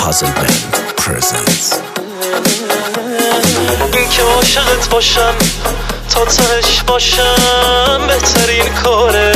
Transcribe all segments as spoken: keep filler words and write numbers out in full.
Puzzle Band presents. این که عاشقت باشم تا تهش باشم بهترین کاره،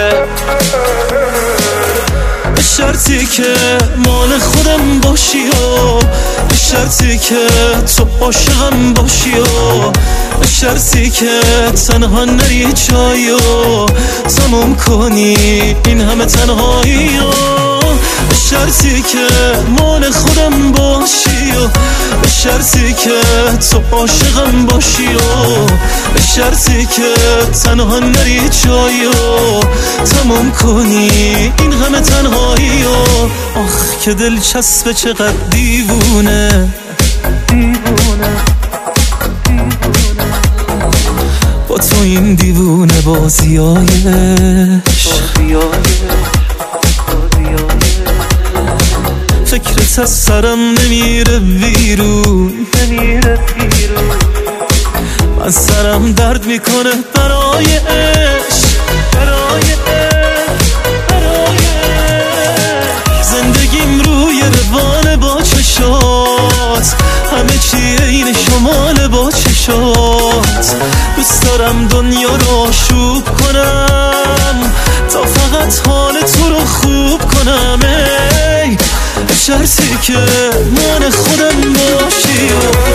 به شرطی که مال خودم باشی و به شرطی که تو عاشقم باشی و به شرطی که تنها نری جایی و تموم کنی این همه تنهایی و به شرطی که مال خودم باشی و به شرطی که تو عاشقم باشی و به شرطی که تنها نری جایی و تموم کنی این همه تنهایی و آخ که دلچسبه چقدر دیوونه دیوونه با تو این دیوونه بازیایش فکرت از سرم نمیره بیرون من سرم درد میکنه برای عشق برای زندگیم روی روان با چشات همه چی این شمال با چشات دوست دارم دنیا رو آشوب کنم تا فقط حال تو رو خوب کنم ای به شرطی که من خودم باشی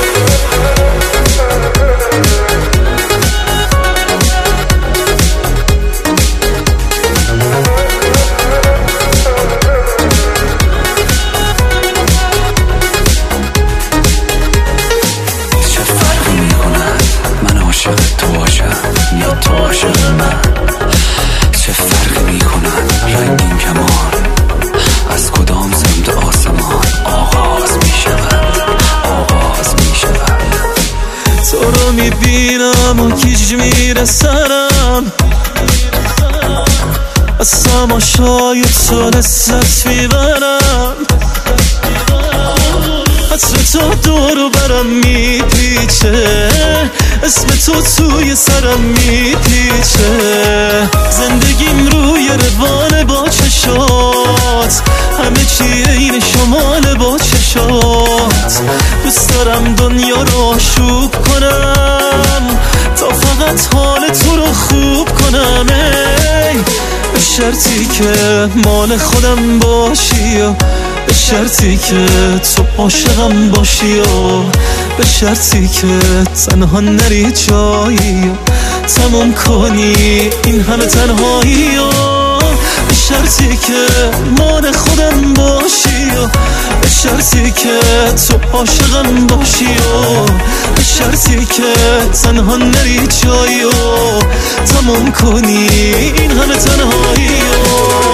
میبینم و گیج میره سرم از تماشای تو لذت میبرم عطر تو دورو برم میپیچه اسم تو توی سرم میپیچه زندگیم روی روان با چشات همه چی این شمال با چشات دوست دارم دنیا رو آشوب کنم تا فقط حال تو رو خوب کنم ای به شرطی که مال خودم باشی و به شرطی که تو عاشقم باشی و به شرطی که تنها نری جایی و تموم کنی این همه تنهایی و به شرطی که مال خودم باشی و به شرطی که تو عاشقم باشی و به شرطی که تنها نری جایی و تموم کنی این همه تنهایی و